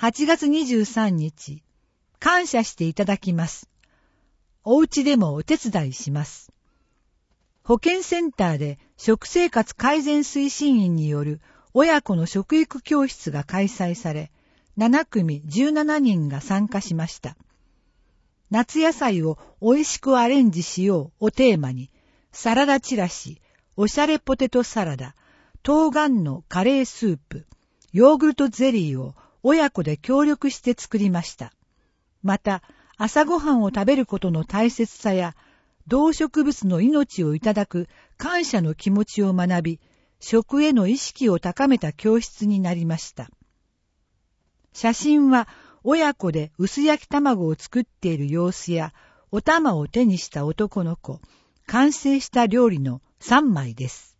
8月23日、感謝していただきます。お家でもお手伝いします。保健センターで食生活改善推進員による親子の食育教室が開催され、7組17人が参加しました。夏野菜を美味しくアレンジしようをテーマに、サラダチラシ、おしゃれポテトサラダ、冬瓜のカレースープ、ヨーグルトゼリーを親子で協力して作りました。また、朝ごはんを食べることの大切さや、動植物の命をいただく感謝の気持ちを学び、食への意識を高めた教室になりました。写真は親子で薄焼き卵を作っている様子や、お玉を手にした男の子、完成した料理の3枚です。